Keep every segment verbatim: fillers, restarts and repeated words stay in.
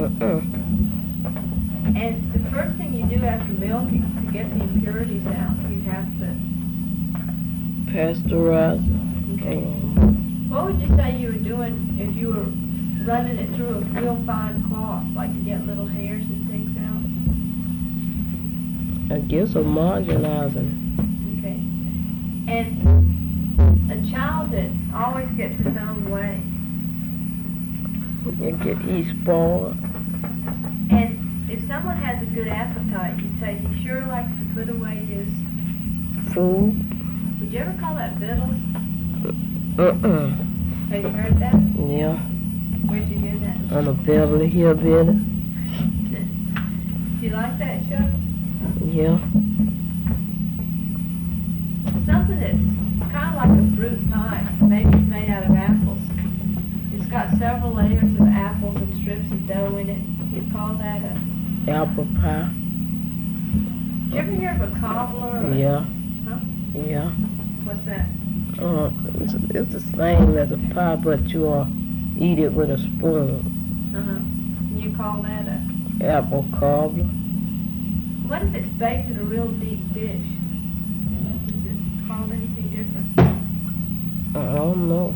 Uh-uh. And the first thing you do after milking to get the impurities out, you have to pasteurize. Okay. Um, What would you say you were doing if you were running it through a real fine cloth, like to get little hairs and things out? I guess homogenizing. Okay. And a child that always gets his own way. You get each ball. And if someone has a good appetite, you'd say he sure likes to put away his food. Would you ever call that vittles? Uh-uh. Have you heard that? Yeah. Where'd you hear that? On the Beverly Hillbillies. Do you like that show? Yeah. Something that's kind of like a fruit pie. Maybe it's made out of apples. It's got several layers of apples and strips of dough in it. You call that a... apple pie. Did you ever hear of a cobbler? Or yeah. Huh? Yeah. What's that? Uh, it's, it's the same as a pie, but you uh, eat it with a spoon. Uh-huh. You call that a... apple cobbler. What if it's baked in a real deep dish? Is it called anything different? I don't know.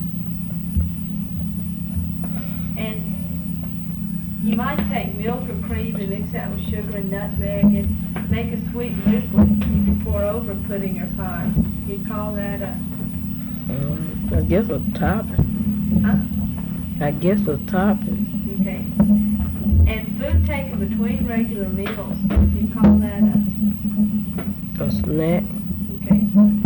And you might take milk or cream and mix that with sugar and nutmeg and make a sweet liquid you can pour over pudding or pie. You'd call that a... Um, I guess a topping. Huh? I guess a topping. Okay. And food taken between regular meals, you call that a... A snack. Okay.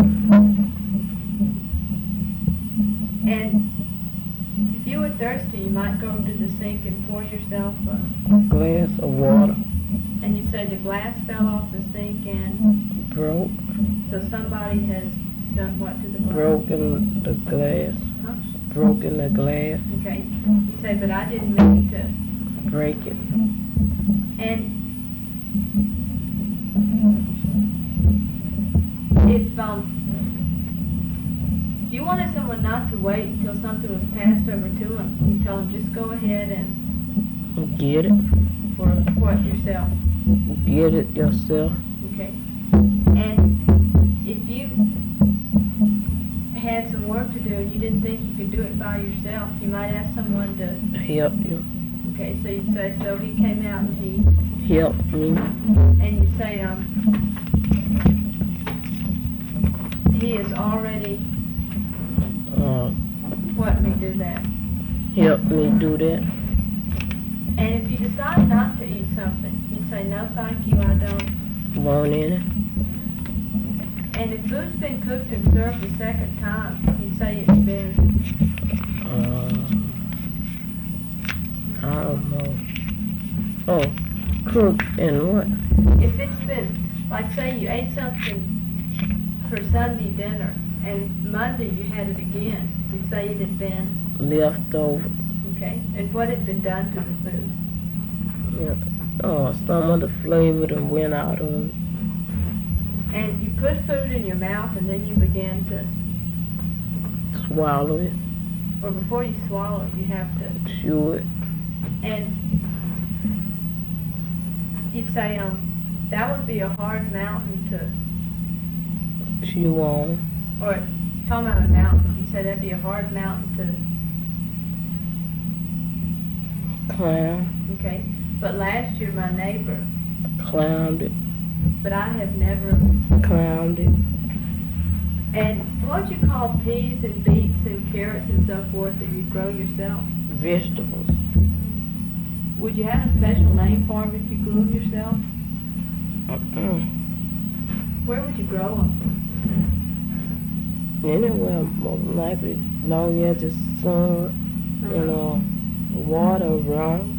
And if you were thirsty, you might go to the sink and pour yourself a... glass of water. And you'd say the glass fell off the sink and... broke. So somebody has done what to the glass? Broken the glass. Huh? Broken the glass. Okay. You say, but I didn't mean to... break it. And if um, if you wanted someone not to wait until something was passed over to them, you tell them just go ahead and get it. For what yourself? Get it yourself. Okay. And if you had some work to do and you didn't think you could do it by yourself, you might ask someone to help you. Okay, so you'd say, so he came out and he... helped me. And you say, um... he is already... Uh... What me do that? Help me do that. And if you decide not to eat something, you'd say, no thank you, I don't... want any. And if food's been cooked and served the second time, you'd say it's been... Uh... I don't know. Oh, cook and what? If it's been, like say you ate something for Sunday dinner, and Monday you had it again, you'd say it had been... left over. Okay, and what had been done to the food? Yeah. Oh, some of the flavor that went out of it. And you put food in your mouth and then you began to... swallow it. Or before you swallow it, you have to... chew it. And you'd say, um, that would be a hard mountain to... chew on. Or, talking about a mountain, you say that'd be a hard mountain to... climb. Okay. But last year my neighbor... climbed it. But I have never... climbed it. And what would you call peas and beets and carrots and so forth that you grow yourself? Vegetables. Would you have a special name for them if you grew them yourself? Uh-uh. Where would you grow them? Anywhere, most likely, as long as the sun uh-huh. and uh, water around.